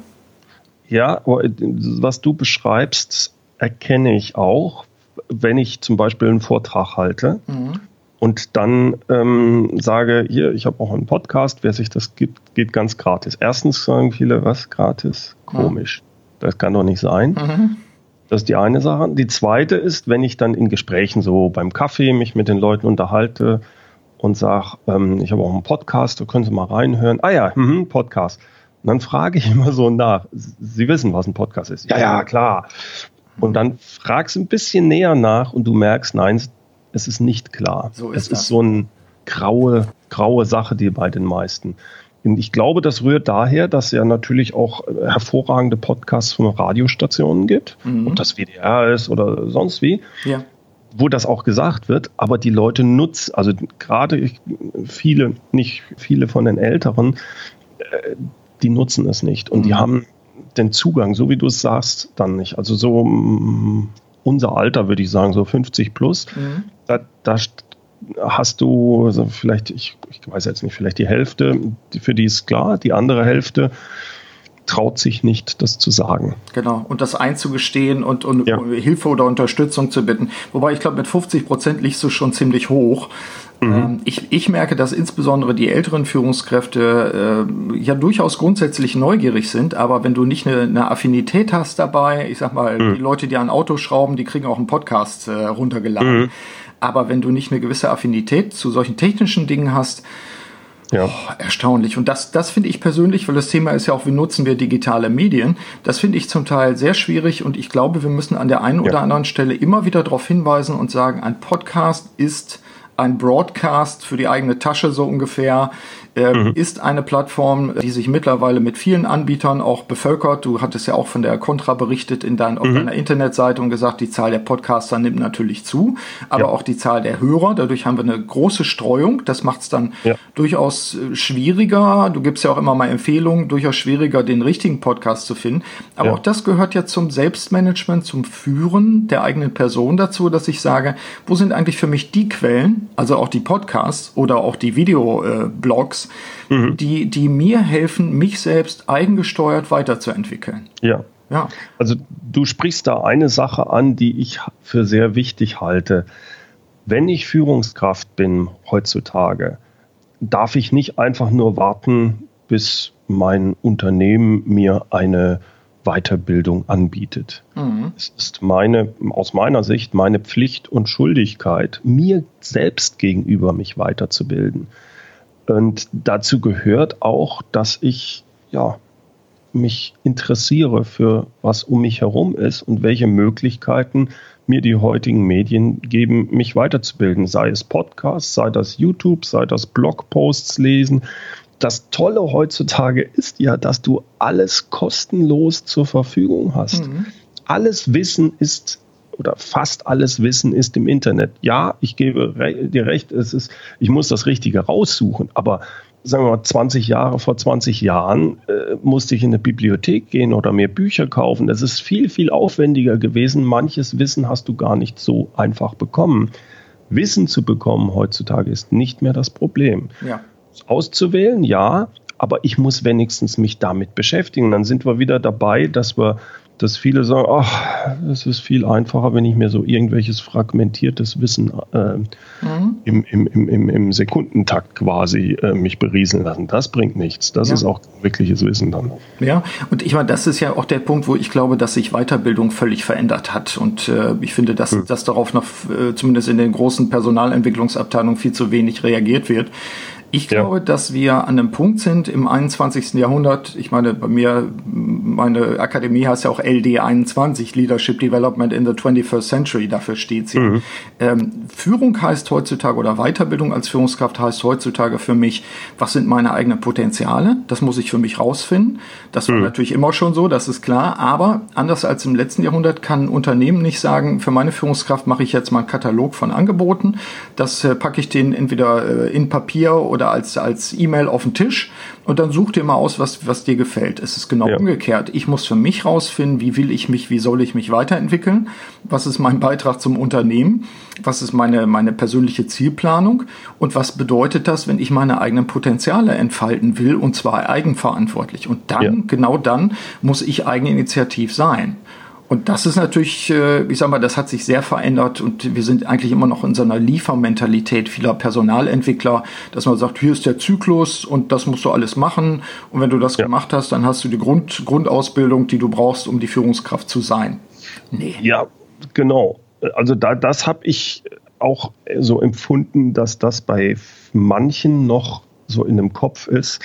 Ja, was du beschreibst, erkenne ich auch, wenn ich zum Beispiel einen Vortrag halte mhm. und dann ähm, sage, hier, ich habe auch einen Podcast, wer sich das gibt, geht ganz gratis. Erstens sagen viele, was, gratis? Komisch. Mhm. Das kann doch nicht sein. Mhm. Das ist die eine Sache. Die zweite ist, wenn ich dann in Gesprächen so beim Kaffee mich mit den Leuten unterhalte und sage, ähm, ich habe auch einen Podcast, da können Sie mal reinhören. Ah ja, mh, Podcast. Und dann frage ich immer so nach, Sie wissen, was ein Podcast ist? Ja, ja, klar. Und dann fragst du ein bisschen näher nach und du merkst, nein, es ist nicht klar. So ist es das. Ist so eine graue, graue Sache, die bei den meisten. Und ich glaube, das rührt daher, dass es ja natürlich auch hervorragende Podcasts von Radiostationen gibt, mhm. ob das W D R ist oder sonst wie, ja. wo das auch gesagt wird, aber die Leute nutzen, also gerade viele, nicht viele von den Älteren, die nutzen es nicht und mhm. die haben den Zugang, so wie du es sagst, dann nicht. Also so um, unser Alter, würde ich sagen, so fünfzig plus, mhm. da, da hast du also vielleicht, ich, ich weiß jetzt nicht, vielleicht die Hälfte, für die ist klar, die andere Hälfte traut sich nicht, das zu sagen. Genau, und das einzugestehen und, und ja. Hilfe oder Unterstützung zu bitten. Wobei ich glaube, mit fünfzig Prozent liegst du schon ziemlich hoch. Mhm. Ich, ich merke, dass insbesondere die älteren Führungskräfte äh, ja durchaus grundsätzlich neugierig sind, aber wenn du nicht eine, eine Affinität hast dabei, ich sag mal, mhm. die Leute, die an Autos schrauben, die kriegen auch einen Podcast äh, runtergeladen. Mhm. Aber wenn du nicht eine gewisse Affinität zu solchen technischen Dingen hast, Ja. Oh, erstaunlich. Und das, das finde ich persönlich, weil das Thema ist ja auch, wie nutzen wir digitale Medien, das finde ich zum Teil sehr schwierig und ich glaube, wir müssen an der einen oder ja. anderen Stelle immer wieder darauf hinweisen und sagen, ein Podcast ist ein Broadcast für die eigene Tasche so ungefähr, äh, mhm. ist eine Plattform, die sich mittlerweile mit vielen Anbietern auch bevölkert. Du hattest ja auch von der Contra berichtet in dein, auf mhm. deiner Internetseite und gesagt, die Zahl der Podcaster nimmt natürlich zu, aber ja. auch die Zahl der Hörer. Dadurch haben wir eine große Streuung. Das macht es dann ja. durchaus schwieriger. Du gibst ja auch immer mal Empfehlungen, durchaus schwieriger, den richtigen Podcast zu finden. Aber ja. auch das gehört ja zum Selbstmanagement, zum Führen der eigenen Person dazu, dass ich sage, wo sind eigentlich für mich die Quellen, also auch die Podcasts oder auch die Videoblogs, mhm. die, die mir helfen, mich selbst eigengesteuert weiterzuentwickeln. Ja. ja. Also du sprichst da eine Sache an, die ich für sehr wichtig halte. Wenn ich Führungskraft bin heutzutage, darf ich nicht einfach nur warten, bis mein Unternehmen mir eine Weiterbildung anbietet. Mhm. Es ist meine, aus meiner Sicht meine Pflicht und Schuldigkeit, mir selbst gegenüber mich weiterzubilden. Und dazu gehört auch, dass ich ja, mich interessiere für was um mich herum ist und welche Möglichkeiten mir die heutigen Medien geben, mich weiterzubilden. Sei es Podcasts, sei das YouTube, sei das Blogposts lesen. Das Tolle heutzutage ist ja, dass du alles kostenlos zur Verfügung hast. Mhm. Alles Wissen ist, oder fast alles Wissen ist im Internet. Ja, ich gebe re- dir recht, es ist, ich muss das Richtige raussuchen, aber sagen wir mal, zwanzig Jahre, vor zwanzig Jahren äh, musste ich in eine Bibliothek gehen oder mir Bücher kaufen. Das ist viel, viel aufwendiger gewesen. Manches Wissen hast du gar nicht so einfach bekommen. Wissen zu bekommen heutzutage ist nicht mehr das Problem. Ja. Auszuwählen, ja, aber ich muss wenigstens mich damit beschäftigen. Dann sind wir wieder dabei, dass wir, dass viele sagen, ach, es ist viel einfacher, wenn ich mir so irgendwelches fragmentiertes Wissen äh, mhm. im, im, im, im Sekundentakt quasi äh, mich berieseln lassen. Das bringt nichts. Das ja. ist auch wirkliches Wissen dann. Ja, und ich meine, das ist ja auch der Punkt, wo ich glaube, dass sich Weiterbildung völlig verändert hat. Und äh, ich finde, dass, mhm. dass darauf noch äh, zumindest in den großen Personalentwicklungsabteilungen viel zu wenig reagiert wird. Ich glaube, ja. dass wir an einem Punkt sind im einundzwanzigsten Jahrhundert. Ich meine, bei mir, meine Akademie heißt ja auch L D einundzwanzig, Leadership Development in the twenty-first Century, dafür steht sie. Mhm. Ähm, Führung heißt heutzutage, oder Weiterbildung als Führungskraft heißt heutzutage für mich, was sind meine eigenen Potenziale? Das muss ich für mich rausfinden. Das war mhm. natürlich immer schon so, das ist klar. Aber anders als im letzten Jahrhundert kann ein Unternehmen nicht sagen, für meine Führungskraft mache ich jetzt mal einen Katalog von Angeboten. Das äh, packe ich denen entweder äh, in Papier oder als als E-Mail auf den Tisch und dann such dir mal aus, was was dir gefällt. Es ist genau ja. umgekehrt. Ich muss für mich rausfinden, wie will ich mich, wie soll ich mich weiterentwickeln? Was ist mein Beitrag zum Unternehmen? Was ist meine meine persönliche Zielplanung? Und was bedeutet das, wenn ich meine eigenen Potenziale entfalten will, und zwar eigenverantwortlich? Und dann, ja. genau dann, muss ich eigeninitiativ sein. Und das ist natürlich, ich sag mal, das hat sich sehr verändert und wir sind eigentlich immer noch in so einer Liefermentalität vieler Personalentwickler, dass man sagt, hier ist der Zyklus und das musst du alles machen. Und wenn du das ja. gemacht hast, dann hast du die Grund, Grundausbildung, die du brauchst, um die Führungskraft zu sein. Nee. Ja, genau. Also da, das habe ich auch so empfunden, dass das bei manchen noch so in dem Kopf ist.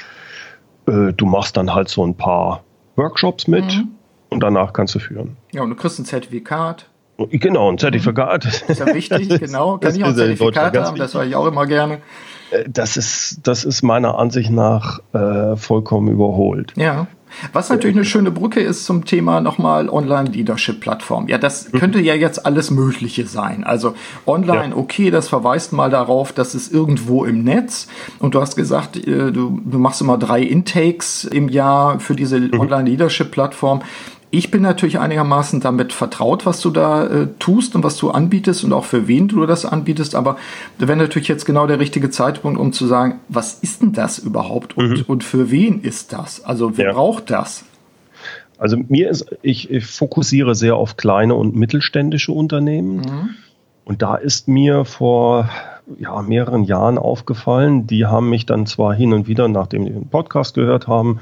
Äh, du machst dann halt so ein paar Workshops mit. Mhm. Und danach kannst du führen. Ja, und du kriegst ein Zertifikat. Genau, ein Zertifikat. Das ist ja wichtig, genau. Kann ich auch ein Zertifikat haben, das sage ich auch immer gerne. Das ist, das ist meiner Ansicht nach äh, vollkommen überholt. Ja. Was natürlich eine schöne Brücke ist zum Thema nochmal Online-Leadership-Plattform. Ja, das könnte ja jetzt alles Mögliche sein. Also online, ja. okay, das verweist mal darauf, dass es irgendwo im Netz. Und du hast gesagt, du, du machst immer drei Intakes im Jahr für diese mhm. Online-Leadership-Plattform. Ich bin natürlich einigermaßen damit vertraut, was du da äh, tust und was du anbietest und auch für wen du das anbietest. Aber da wäre natürlich jetzt genau der richtige Zeitpunkt, um zu sagen, was ist denn das überhaupt und, mhm. und für wen ist das? Also wer ja. braucht das? Also mir ist, ich, ich fokussiere sehr auf kleine und mittelständische Unternehmen. Mhm. Und da ist mir vor ja, mehreren Jahren aufgefallen, die haben mich dann zwar hin und wieder, nachdem die den Podcast gehört haben,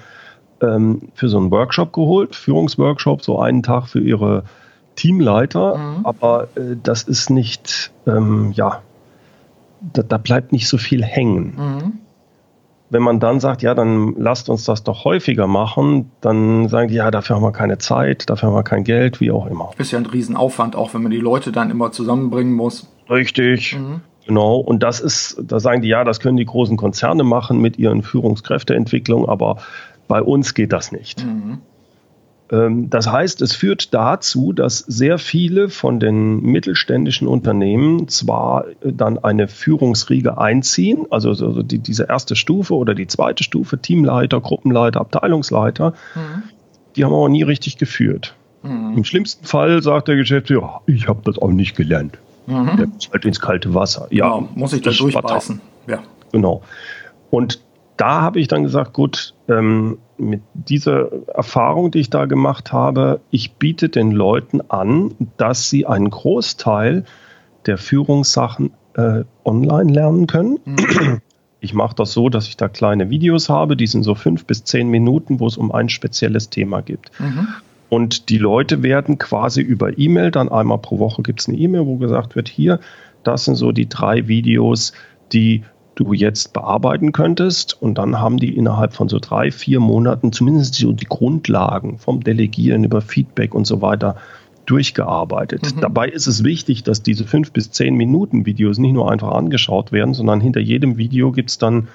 für so einen Workshop geholt, Führungsworkshop, so einen Tag für ihre Teamleiter, mhm. aber äh, das ist nicht, ähm, ja, da, da bleibt nicht so viel hängen. Mhm. wenn man dann sagt, ja, dann lasst uns das doch häufiger machen, dann sagen die, ja, dafür haben wir keine Zeit, dafür haben wir kein Geld, wie auch immer. Das ist ja ein Riesenaufwand, auch wenn man die Leute dann immer zusammenbringen muss. Richtig, mhm. Genau. Und das ist, da sagen die, ja, das können die großen Konzerne machen mit ihren Führungskräfteentwicklungen, aber bei uns geht das nicht. Mhm. Das heißt, es führt dazu, dass sehr viele von den mittelständischen Unternehmen zwar dann eine Führungsriege einziehen, also die, diese erste Stufe oder die zweite Stufe, Teamleiter, Gruppenleiter, Abteilungsleiter, mhm. die haben aber nie richtig geführt. Mhm. Im schlimmsten Fall sagt der Geschäftsführer, ich habe das auch nicht gelernt. Mhm. Der muss halt ins kalte Wasser. Ja, genau, muss ich da durchbeißen. Ja. Genau. Und da habe ich dann gesagt, gut, ähm, mit dieser Erfahrung, die ich da gemacht habe, ich biete den Leuten an, dass sie einen Großteil der Führungssachen äh, online lernen können. Mhm. Ich mache das so, dass ich da kleine Videos habe, die sind so fünf bis zehn Minuten, wo es um ein spezielles Thema geht. Mhm. Und die Leute werden quasi über E-Mail, dann einmal pro Woche gibt es eine E-Mail, wo gesagt wird, hier, das sind so die drei Videos, die du jetzt bearbeiten könntest, und dann haben die innerhalb von so drei, vier Monaten zumindest so die Grundlagen vom Delegieren über Feedback und so weiter durchgearbeitet. Mhm. Dabei ist es wichtig, dass diese fünf bis zehn Minuten Videos nicht nur einfach angeschaut werden, sondern hinter jedem Video gibt es dann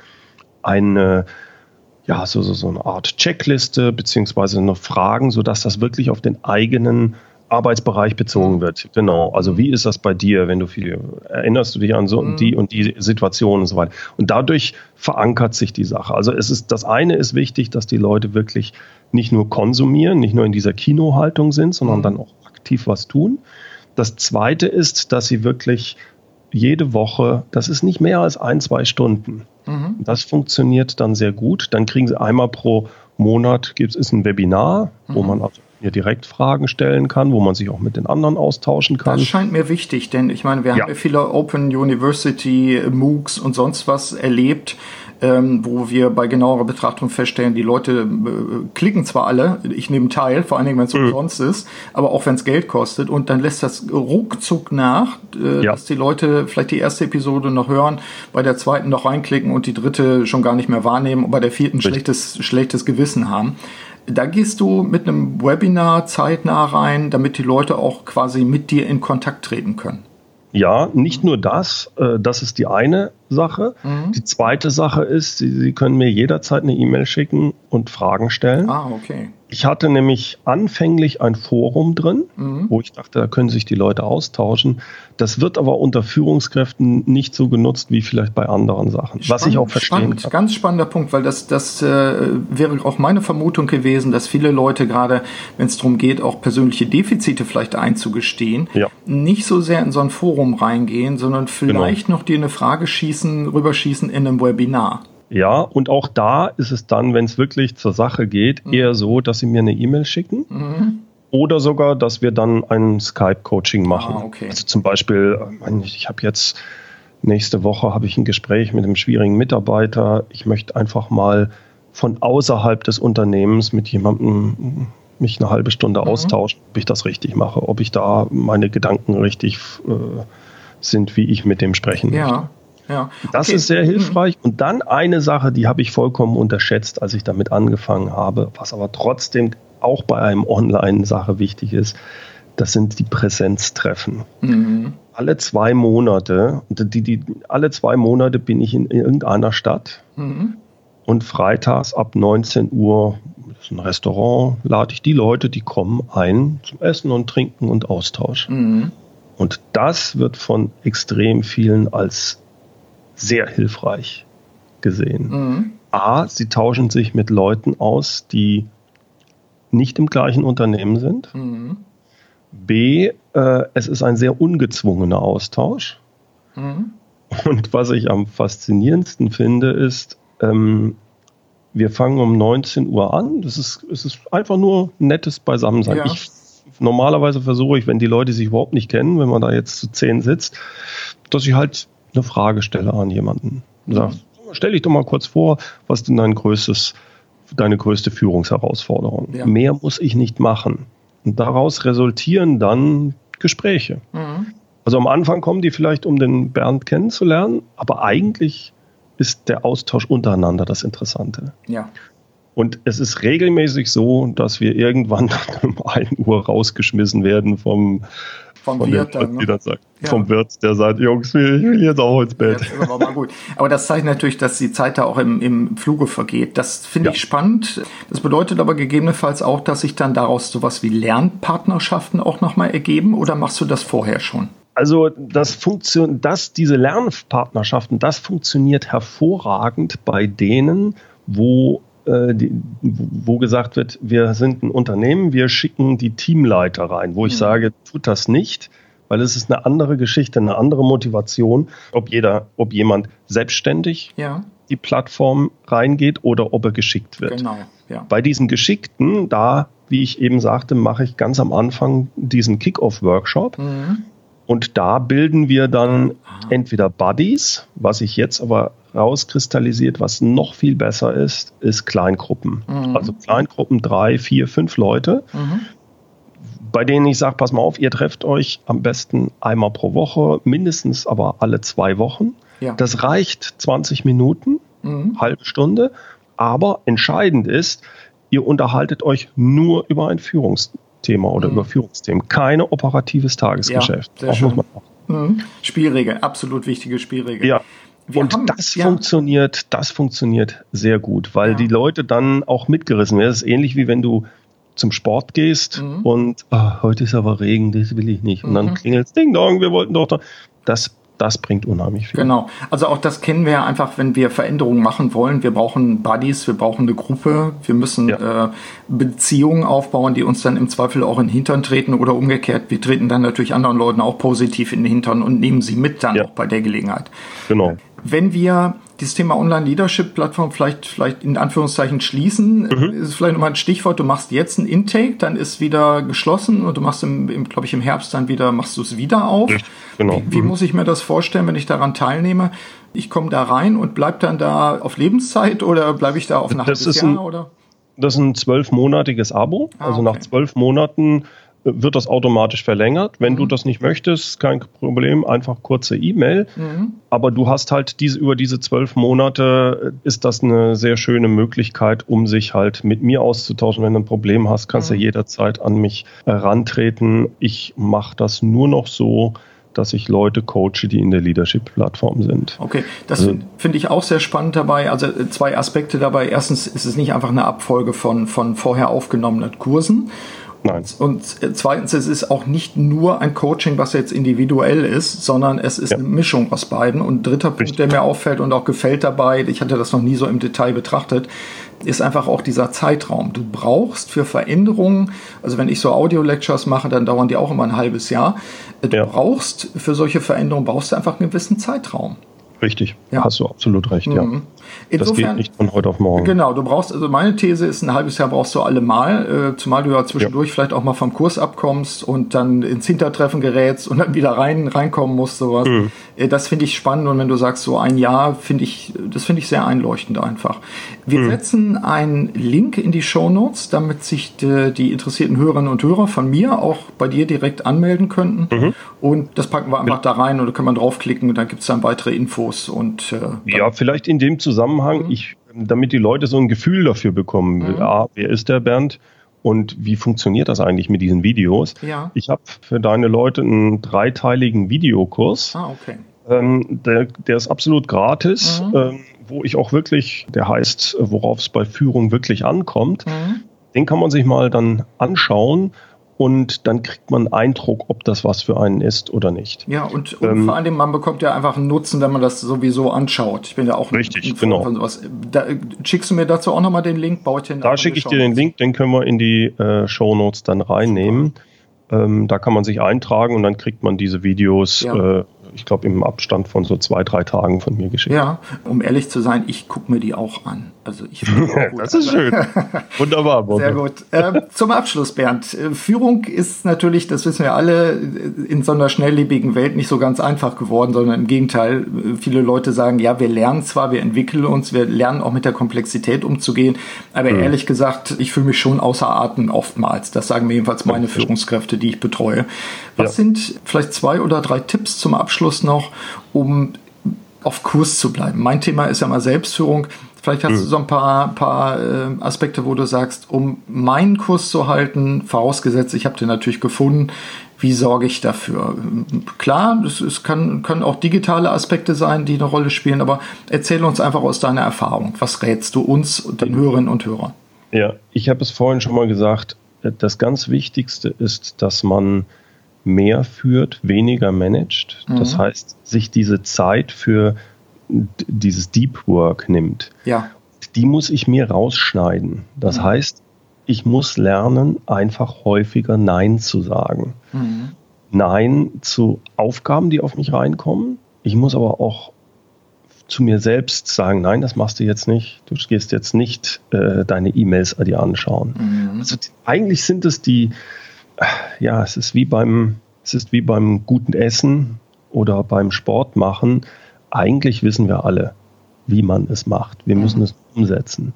eine, ja, so, so, so eine Art Checkliste beziehungsweise noch Fragen, sodass das wirklich auf den eigenen Arbeitsbereich bezogen wird. Genau. Also wie ist das bei dir, wenn du viel, erinnerst du dich an so mhm. die und die Situation und so weiter. Und dadurch verankert sich die Sache. Also es ist, das eine ist wichtig, dass die Leute wirklich nicht nur konsumieren, nicht nur in dieser Kinohaltung sind, sondern mhm. dann auch aktiv was tun. Das zweite ist, dass sie wirklich jede Woche, das ist nicht mehr als ein, zwei Stunden. Mhm. Das funktioniert dann sehr gut. Dann kriegen sie einmal pro Monat, gibt es ein Webinar, mhm. wo man also hier direkt Fragen stellen kann, wo man sich auch mit den anderen austauschen kann. Das scheint mir wichtig, denn ich meine, wir ja. haben ja viele Open University, MOOCs und sonst was erlebt, ähm, wo wir bei genauerer Betrachtung feststellen, die Leute äh, klicken zwar alle, ich nehme teil, vor allen Dingen, wenn es mhm. umsonst ist, aber auch wenn es Geld kostet, und dann lässt das ruckzuck nach, äh, ja. dass die Leute vielleicht die erste Episode noch hören, bei der zweiten noch reinklicken und die dritte schon gar nicht mehr wahrnehmen und bei der vierten schlechtes, schlechtes Gewissen haben. Da gehst du mit einem Webinar zeitnah rein, damit die Leute auch quasi mit dir in Kontakt treten können. Ja, nicht nur das, äh, das ist die eine Sache. Mhm. Die zweite Sache ist, Sie, Sie können mir jederzeit eine E-Mail schicken und Fragen stellen. Ah, okay. Ich hatte nämlich anfänglich ein Forum drin, mhm. wo ich dachte, da können sich die Leute austauschen. Das wird aber unter Führungskräften nicht so genutzt wie vielleicht bei anderen Sachen, spannend, was ich auch verstehen spannend, kann. Ganz spannender Punkt, weil das, das äh, wäre auch meine Vermutung gewesen, dass viele Leute, gerade wenn es darum geht, auch persönliche Defizite vielleicht einzugestehen, ja. nicht so sehr in so ein Forum reingehen, sondern vielleicht genau. noch dir eine Frage schießen, rüberschießen in einem Webinar. Ja, und auch da ist es dann, wenn es wirklich zur Sache geht, mhm. eher so, dass sie mir eine E-Mail schicken mhm. oder sogar, dass wir dann ein Skype-Coaching machen. Ah, okay. Also zum Beispiel, ich habe jetzt nächste Woche habe ich ein Gespräch mit einem schwierigen Mitarbeiter. Ich möchte einfach mal von außerhalb des Unternehmens mit jemandem mich eine halbe Stunde mhm. austauschen, ob ich das richtig mache, ob ich da meine Gedanken richtig äh, sind, wie ich mit dem sprechen ja. möchte. Ja. Das okay. ist sehr hilfreich. Und dann eine Sache, die habe ich vollkommen unterschätzt, als ich damit angefangen habe, was aber trotzdem auch bei einem Online-Sache wichtig ist, das sind die Präsenztreffen. Mhm. Alle zwei Monate, die, die, alle zwei Monate bin ich in irgendeiner Stadt mhm. und freitags ab neunzehn Uhr, das ist ein Restaurant, lade ich die Leute, die kommen, ein zum Essen und Trinken und Austausch. Mhm. Und das wird von extrem vielen als sehr hilfreich gesehen. Mhm. A, sie tauschen sich mit Leuten aus, die nicht im gleichen Unternehmen sind. Mhm. B, äh, es ist ein sehr ungezwungener Austausch. Mhm. Und was ich am faszinierendsten finde, ist, ähm, wir fangen um neunzehn Uhr an. Das ist, es ist einfach nur nettes Beisammensein. Ja. Ich, normalerweise versuche ich, wenn die Leute sich überhaupt nicht kennen, wenn man da jetzt zu zehn sitzt, dass ich halt eine Frage stelle an jemanden. Mhm. Sag, stell dich doch mal kurz vor, was ist denn dein größtes, deine größte Führungsherausforderung? Ja. Mehr muss ich nicht machen. Und daraus resultieren dann Gespräche. Mhm. Also am Anfang kommen die vielleicht, um den Bernd kennenzulernen, aber eigentlich ist der Austausch untereinander das Interessante. Ja. Und es ist regelmäßig so, dass wir irgendwann um ein Uhr rausgeschmissen werden vom, vom von Wirt, dem, dann, ne? sagt, ja. vom Wirt, der sagt, Jungs, ich will jetzt auch ins Bett. Jetzt ist aber mal gut. Aber das zeigt natürlich, dass die Zeit da auch im, im Fluge vergeht. Das finde Ja. ich spannend. Das bedeutet aber gegebenenfalls auch, dass sich dann daraus sowas wie Lernpartnerschaften auch nochmal ergeben, oder machst du das vorher schon? Also das Funktion, das, diese Lernpartnerschaften, das funktioniert hervorragend bei denen, wo Die, wo gesagt wird, wir sind ein Unternehmen, wir schicken die Teamleiter rein, wo ich mhm. sage, tut das nicht, weil es ist eine andere Geschichte, eine andere Motivation, ob jeder, ob jemand selbstständig ja. die Plattform reingeht oder ob er geschickt wird. Genau, ja. Bei diesen Geschickten, da, wie ich eben sagte, mache ich ganz am Anfang diesen Kick-Off-Workshop. Mhm. Und da bilden wir dann ah. entweder Buddies, was sich jetzt aber rauskristallisiert, was noch viel besser ist, ist Kleingruppen. Mhm. Also Kleingruppen, drei, vier, fünf Leute, mhm. bei denen ich sage, pass mal auf, ihr trefft euch am besten einmal pro Woche, mindestens aber alle zwei Wochen. Ja. Das reicht zwanzig Minuten, mhm. halbe Stunde, aber entscheidend ist, ihr unterhaltet euch nur über ein Führungsthema oder mhm. über Führungsthemen, keine operatives Tagesgeschäft. Ja, sehr auch muss man mhm. Spielregel, absolut wichtige Spielregel. Ja. Wir und haben, das ja. funktioniert, das funktioniert sehr gut, weil ja. die Leute dann auch mitgerissen werden. Das ist ähnlich wie wenn du zum Sport gehst mhm. und oh, heute ist aber Regen, das will ich nicht. Und mhm. dann klingelt es, Ding Dong, wir wollten doch da. Das, das bringt unheimlich viel. Genau, also auch das kennen wir ja einfach, wenn wir Veränderungen machen wollen. Wir brauchen Buddies, wir brauchen eine Gruppe, wir müssen ja. äh, Beziehungen aufbauen, die uns dann im Zweifel auch in den Hintern treten oder umgekehrt. Wir treten dann natürlich anderen Leuten auch positiv in den Hintern und nehmen sie mit dann ja. auch bei der Gelegenheit. Genau. Wenn wir dieses Thema Online-Leadership-Plattform vielleicht, vielleicht in Anführungszeichen schließen, mhm. ist vielleicht nochmal ein Stichwort, du machst jetzt ein Intake, dann ist wieder geschlossen und du machst, im, im glaube ich, im Herbst dann wieder, machst du es wieder auf. Richtig, genau. Wie, wie mhm. muss ich mir das vorstellen, wenn ich daran teilnehme? Ich komme da rein und bleib dann da auf Lebenszeit oder bleibe ich da auf ein das halbes ist Jahr? Ein, oder? Das ist ein zwölfmonatiges Abo, ah, also okay. nach zwölf Monaten wird das automatisch verlängert. Wenn mhm. du das nicht möchtest, kein Problem, einfach kurze E-Mail. Mhm. Aber du hast halt diese, über diese zwölf Monate ist das eine sehr schöne Möglichkeit, um sich halt mit mir auszutauschen. Wenn du ein Problem hast, kannst du mhm. jederzeit an mich herantreten. Ich mache das nur noch so, dass ich Leute coache, die in der Leadership-Plattform sind. Okay, das also, finde find ich auch sehr spannend dabei. Also zwei Aspekte dabei. Erstens ist es nicht einfach eine Abfolge von, von vorher aufgenommenen Kursen. Nein. Und zweitens, es ist auch nicht nur ein Coaching, was jetzt individuell ist, sondern es ist ja. eine Mischung aus beiden. Und dritter Punkt, Richtig. der mir auffällt und auch gefällt dabei, ich hatte das noch nie so im Detail betrachtet, ist einfach auch dieser Zeitraum. Du brauchst für Veränderungen, also wenn ich so Audio-Lectures mache, dann dauern die auch immer ein halbes Jahr. Du ja. brauchst für solche Veränderungen, brauchst du einfach einen gewissen Zeitraum. Richtig, ja. hast du absolut recht, mhm. ja. Insofern, das geht nicht von heute auf morgen. Genau, du brauchst, also meine These ist, ein halbes Jahr brauchst du allemal, äh, zumal du ja zwischendurch ja. vielleicht auch mal vom Kurs abkommst und dann ins Hintertreffen gerätst und dann wieder rein reinkommen musst, sowas. Mhm. Äh, das finde ich spannend und wenn du sagst, so ein Jahr, finde ich, das finde ich sehr einleuchtend einfach. Wir mhm. setzen einen Link in die Shownotes, damit sich die, die interessierten Hörerinnen und Hörer von mir auch bei dir direkt anmelden könnten mhm. und das packen wir einfach ja. da rein und da kann man draufklicken und dann gibt es dann weitere Infos und äh, ja, vielleicht in dem Zusammenhang, mhm. ich, damit die Leute so ein Gefühl dafür bekommen, mhm. ah, wer ist der Bernd und wie funktioniert das eigentlich mit diesen Videos? Ja. Ich habe für deine Leute einen dreiteiligen Videokurs. Ah, okay. Ähm, der, der ist absolut gratis, mhm. ähm, wo ich auch wirklich, der heißt, worauf es bei Führung wirklich ankommt. Mhm. Den kann man sich mal dann anschauen. Und dann kriegt man einen Eindruck, ob das was für einen ist oder nicht. Ja, und, und ähm, vor allem, man bekommt ja einfach einen Nutzen, wenn man das sowieso anschaut. Ich bin ja auch ein, richtig, ein genau. von sowas. Da, schickst du mir dazu auch nochmal den Link? Baue ich den da schicke ich dir den Link, den können wir in die äh, Shownotes dann reinnehmen. Ähm, da kann man sich eintragen und dann kriegt man diese Videos, ja. äh, ich glaube, im Abstand von so zwei, drei Tagen von mir geschickt. Ja, um ehrlich zu sein, ich gucke mir die auch an. Also ich auch gut. Das ist schön. Wunderbar. Bonte. Sehr gut. Äh, zum Abschluss, Bernd. Führung ist natürlich, das wissen wir alle, in so einer schnelllebigen Welt nicht so ganz einfach geworden, sondern im Gegenteil. Viele Leute sagen, ja, wir lernen zwar, wir entwickeln uns, wir lernen auch mit der Komplexität umzugehen, aber mhm. ehrlich gesagt, ich fühle mich schon außer Atem oftmals. Das sagen mir jedenfalls meine ja. Führungskräfte, die ich betreue. Was ja. sind vielleicht zwei oder drei Tipps zum Abschluss noch, um auf Kurs zu bleiben. Mein Thema ist ja mal Selbstführung. Vielleicht hast mhm. du so ein paar, paar äh, Aspekte, wo du sagst, um meinen Kurs zu halten, vorausgesetzt, ich habe den natürlich gefunden, wie sorge ich dafür? Klar, es, es kann, können auch digitale Aspekte sein, die eine Rolle spielen, aber erzähl uns einfach aus deiner Erfahrung. Was rätst du uns und den Hörerinnen und Hörern? Ja, ich habe es vorhin schon mal gesagt, das ganz Wichtigste ist, dass man mehr führt, weniger managt. Mhm. Das heißt, sich diese Zeit für dieses Deep Work nimmt. Ja. Die muss ich mir rausschneiden. Das mhm. heißt, ich muss lernen, einfach häufiger Nein zu sagen. Mhm. Nein zu Aufgaben, die auf mich reinkommen. Ich muss aber auch zu mir selbst sagen, nein, das machst du jetzt nicht. Du gehst jetzt nicht äh, deine E-Mails dir anschauen. Mhm. Also die, eigentlich sind es die, ja, es ist wie beim, es ist wie beim guten Essen oder beim Sport machen. Eigentlich wissen wir alle, wie man es macht. Wir müssen mhm. es umsetzen.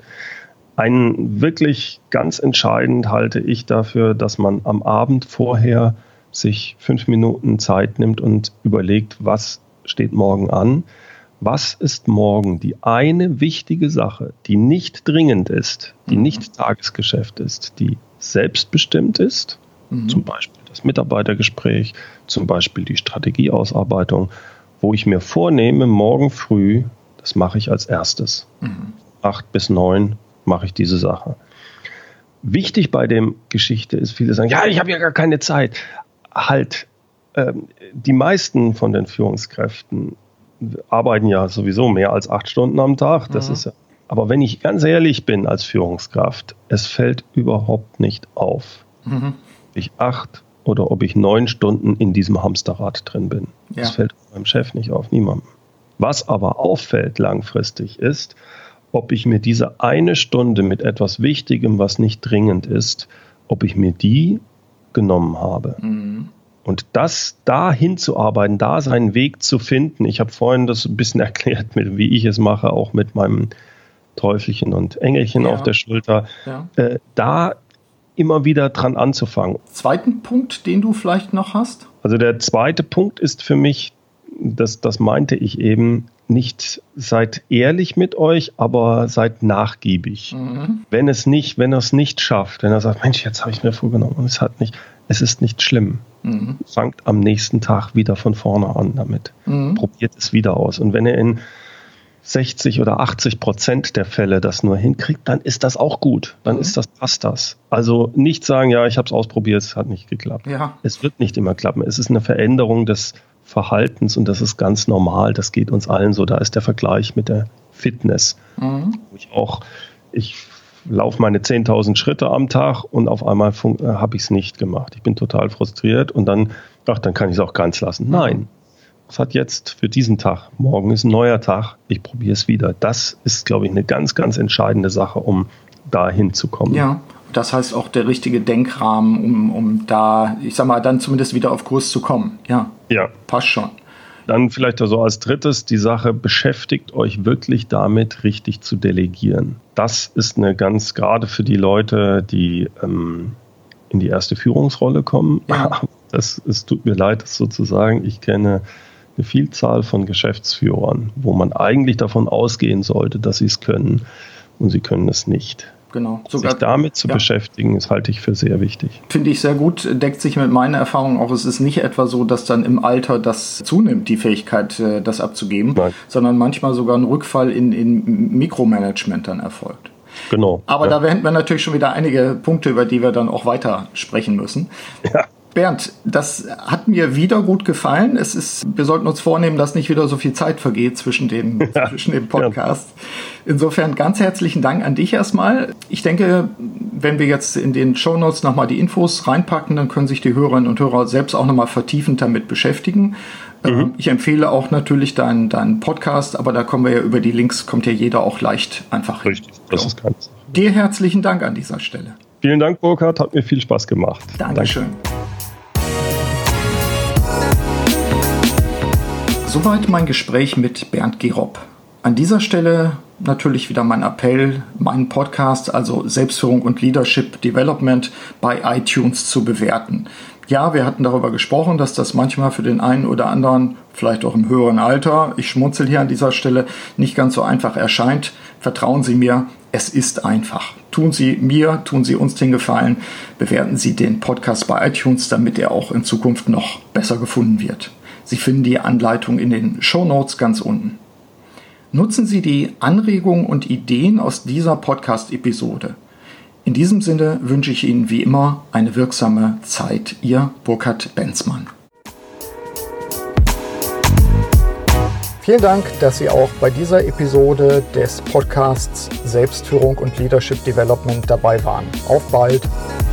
Ein wirklich ganz entscheidend halte ich dafür, dass man am Abend vorher sich fünf Minuten Zeit nimmt und überlegt, was steht morgen an. Was ist morgen die eine wichtige Sache, die nicht dringend ist, die mhm. nicht Tagesgeschäft ist, die selbstbestimmt ist? Mhm. Zum Beispiel das Mitarbeitergespräch, zum Beispiel die Strategieausarbeitung, wo ich mir vornehme, morgen früh, das mache ich als erstes. Mhm. Acht bis neun mache ich diese Sache. Wichtig bei dem Geschichte ist, viele sagen, ja, ich habe ja gar keine Zeit. Halt, ähm, die meisten von den Führungskräften arbeiten ja sowieso mehr als acht Stunden am Tag. Das mhm. ist ja, aber wenn ich ganz ehrlich bin als Führungskraft, es fällt überhaupt nicht auf, mhm. ob ich acht oder ob ich neun Stunden in diesem Hamsterrad drin bin. Ja. Das fällt meinem Chef nicht auf, niemandem. Was aber auffällt langfristig ist, ob ich mir diese eine Stunde mit etwas Wichtigem, was nicht dringend ist, ob ich mir die genommen habe. Mhm. Und das da hinzuarbeiten, da seinen Weg zu finden. Ich habe vorhin das ein bisschen erklärt, mit, wie ich es mache, auch mit meinem Teufelchen und Engelchen ja. auf der Schulter. Ja. Äh, da immer wieder dran anzufangen. Zweiten Punkt, den du vielleicht noch hast? Also der zweite Punkt ist für mich, das, das meinte ich eben, nicht seid ehrlich mit euch, aber seid nachgiebig. Mhm. Wenn es nicht, wenn er es nicht schafft, wenn er sagt, Mensch, jetzt habe ich mir vorgenommen und es hat nicht, es ist nicht schlimm. Mhm. Fangt am nächsten Tag wieder von vorne an damit. Mhm. Probiert es wieder aus. Und wenn ihr in sechzig oder achtzig Prozent der Fälle das nur hinkriegt, dann ist das auch gut. Dann mhm. ist das, passt das. Also nicht sagen, ja, ich habe es ausprobiert, es hat nicht geklappt. Ja. Es wird nicht immer klappen. Es ist eine Veränderung des Verhaltens und das ist ganz normal. Das geht uns allen so. Da ist der Vergleich mit der Fitness. Mhm. Ich auch, ich laufe meine zehntausend Schritte am Tag und auf einmal fun- äh, habe ich es nicht gemacht. Ich bin total frustriert und dann, ach, dann kann ich es auch ganz lassen. Nein. Es hat jetzt für diesen Tag, morgen ist ein neuer Tag, ich probiere es wieder. Das ist, glaube ich, eine ganz, ganz entscheidende Sache, um da hinzukommen. Ja, das heißt auch der richtige Denkrahmen, um, um da, ich sag mal, dann zumindest wieder auf Kurs zu kommen. Ja, ja. Passt schon. Dann vielleicht also als drittes die Sache, beschäftigt euch wirklich damit, richtig zu delegieren. Das ist eine ganz, gerade für die Leute, die ähm, in die erste Führungsrolle kommen. Ja. Das, es tut mir leid, das sozusagen. Ich kenne eine Vielzahl von Geschäftsführern, wo man eigentlich davon ausgehen sollte, dass sie es können und sie können es nicht. Genau. Sogar, sich damit zu ja. beschäftigen, das halte ich für sehr wichtig. Finde ich sehr gut, deckt sich mit meiner Erfahrung auch. Es ist nicht etwa so, dass dann im Alter das zunimmt, die Fähigkeit, das abzugeben, Nein. sondern manchmal sogar ein Rückfall in, in Mikromanagement dann erfolgt. Genau. Aber ja. da hätten wir natürlich schon wieder einige Punkte, über die wir dann auch weiter sprechen müssen. Ja. Bernd, das hat mir wieder gut gefallen. Es ist, wir sollten uns vornehmen, dass nicht wieder so viel Zeit vergeht zwischen den, ja, zwischen den Podcasts. Ja. Insofern ganz herzlichen Dank an dich erstmal. Ich denke, wenn wir jetzt in den Shownotes nochmal die Infos reinpacken, dann können sich die Hörerinnen und Hörer selbst auch nochmal vertiefend damit beschäftigen. Mhm. Ich empfehle auch natürlich deinen, deinen Podcast, aber da kommen wir ja über die Links, kommt ja jeder auch leicht einfach hin. Richtig, das so. ist ganz. Dir herzlichen Dank an dieser Stelle. Vielen Dank, Burkhard, hat mir viel Spaß gemacht. Dankeschön. Danke. Soweit mein Gespräch mit Bernd Gerob. An dieser Stelle natürlich wieder mein Appell, meinen Podcast, also Selbstführung und Leadership Development, bei iTunes zu bewerten. Ja, wir hatten darüber gesprochen, dass das manchmal für den einen oder anderen, vielleicht auch im höheren Alter, ich schmunzel hier an dieser Stelle, nicht ganz so einfach erscheint. Vertrauen Sie mir, es ist einfach. Tun Sie mir, tun Sie uns den Gefallen, bewerten Sie den Podcast bei iTunes, damit er auch in Zukunft noch besser gefunden wird. Sie finden die Anleitung in den Shownotes ganz unten. Nutzen Sie die Anregungen und Ideen aus dieser Podcast-Episode. In diesem Sinne wünsche ich Ihnen wie immer eine wirksame Zeit. Ihr Burkhard Benzmann. Vielen Dank, dass Sie auch bei dieser Episode des Podcasts Selbstführung und Leadership Development dabei waren. Auf bald!